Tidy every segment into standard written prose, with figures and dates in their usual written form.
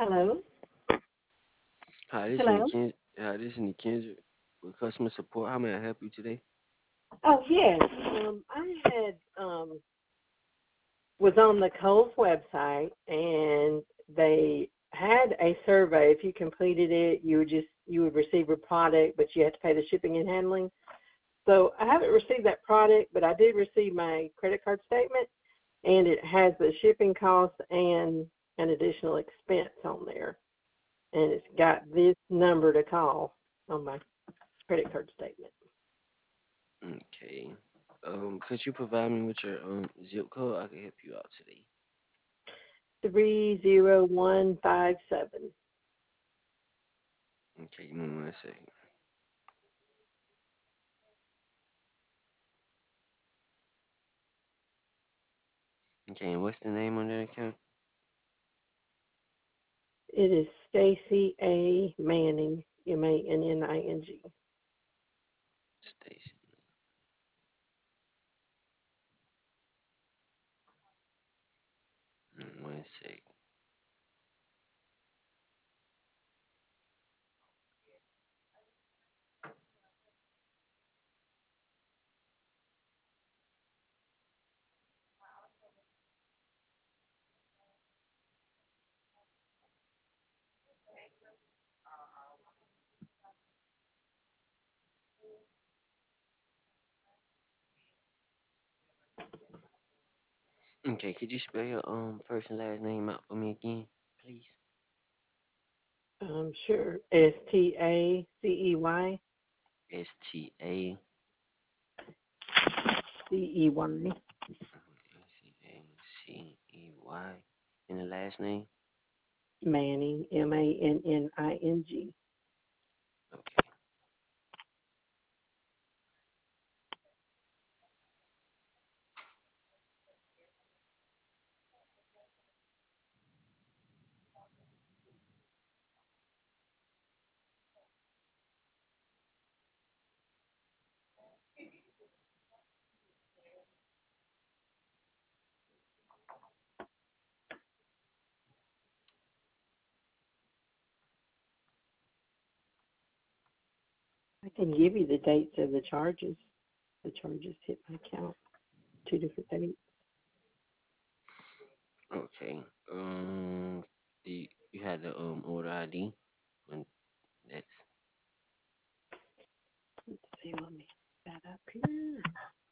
Hello. Hi, this is Hello. Nikin. Hi, this is Nikendra with customer support. How may I help you today? Oh yes. I had was on the Kohl's website and they had a survey. If you completed it, you would receive a product, but you had to pay the shipping and handling. So I haven't received that product, but I did receive my credit card statement, and it has the shipping cost and an additional expense on there, and it's got this number to call on my credit card statement. Okay. Could you provide me with your zip code? I can help you out today. 30157. Okay, give me 1 second. Okay, and what's the name on that account? It is Stacy A. Manning, Manning. Stacy. 1 second. Okay, could you spell your first and last name out for me again, please? Sure. Stacey. STACEY. CEY. And the last name? Manning, Manning. Okay. I can give you the dates of the charges. The charges hit my account. Two different dates. Okay. You had the order ID when that's Let's see, let me get that up here.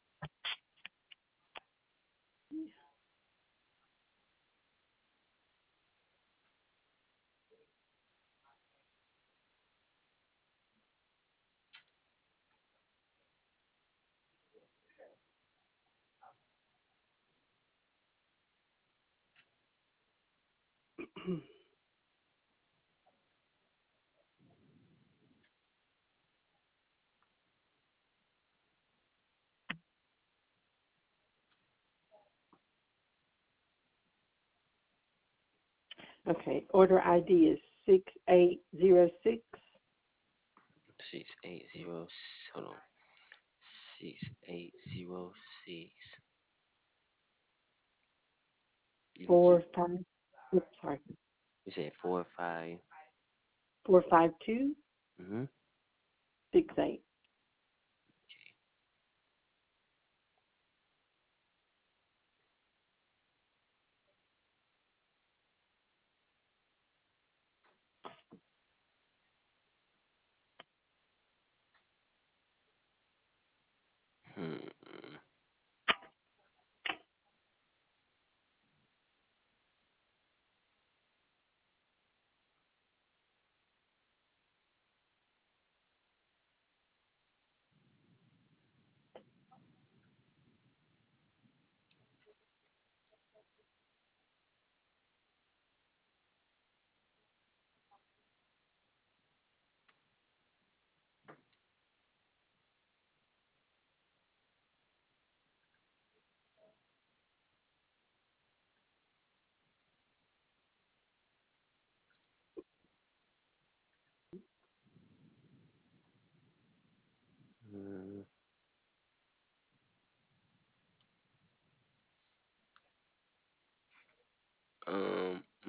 Okay, order ID is 6806. 680. Hold on. 6806. You, Four five. Oops, sorry. you said 45. 45268. Mm-hmm. Hmm.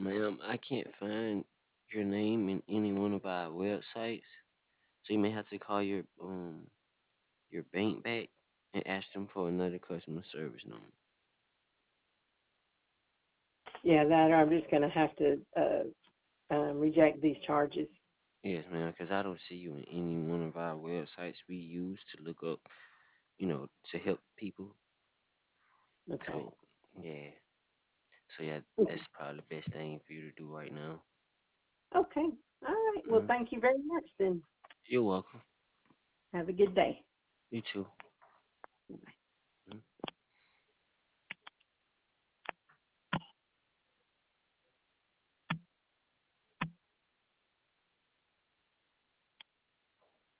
Ma'am, I can't find your name in any one of our websites, so you may have to call your bank back and ask them for another customer service number. Yeah, that or I'm just going to have to reject these charges. Yes, ma'am, because I don't see you in any one of our websites we use to look up, to help people. Okay. So, yeah. So, yeah, that's probably the best thing for you to do right now. Okay. All right. Well, Mm, thank you very much then. you're welcome. Have a good day. You too.